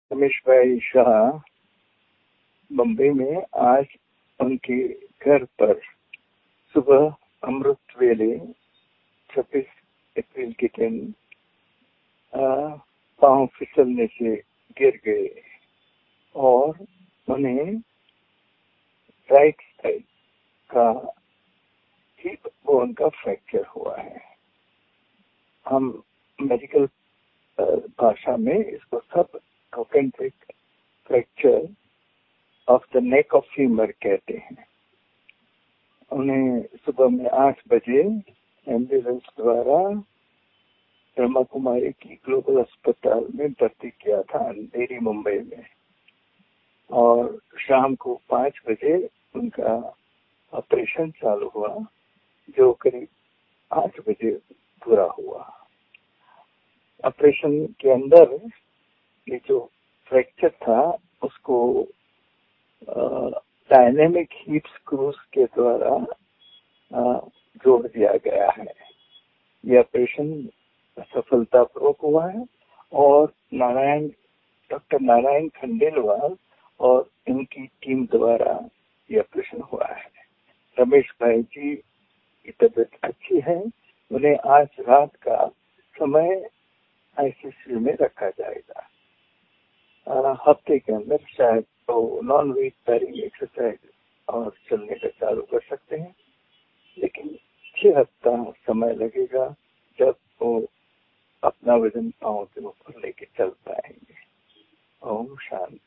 रमेश भाई शाह बम्बई में आज उनके घर पर सुबह अमृत वेले 26 अप्रैल के दिन पांव फिसलने से गिर गए और उन्हें राइट साइड का हिप बोन का फ्रैक्चर हुआ है। हम मेडिकल भाषा में इसको sub concentric fracture of the neck of femur कहते हैं। उन्हें सुबह में 8 बजे एम्बुलेंस द्वारा ब्रह्मा कुमारी की ग्लोबल अस्पताल में भर्ती किया था अंधेरी मुंबई में, और शाम को 5 बजे उनका ऑपरेशन चालू हुआ जो करीब 8 बजे पूरा हुआ। ऑपरेशन के अंदर ये जो फ्रैक्चर था उसको डायनेमिक हीप स्क्रूज के द्वारा जोड़ दिया गया है। यह ऑपरेशन सफलतापूर्वक हुआ है और डॉक्टर नारायण खंडेलवाल और इनकी टीम द्वारा यह ऑपरेशन हुआ है। रमेश भाई जी की तबीयत अच्छी है। उन्हें आज रात का समय आईसीयू में रखा जाएगा। हफ्ते के अंदर शायद तो नॉन वेजिटेरियन एक्सरसाइज और चलने का चालू कर सकते हैं, लेकिन 6 हफ्ता समय लगेगा जब वो अपना वजन पांव के ऊपर लेके चल पाएंगे। ओम शांति।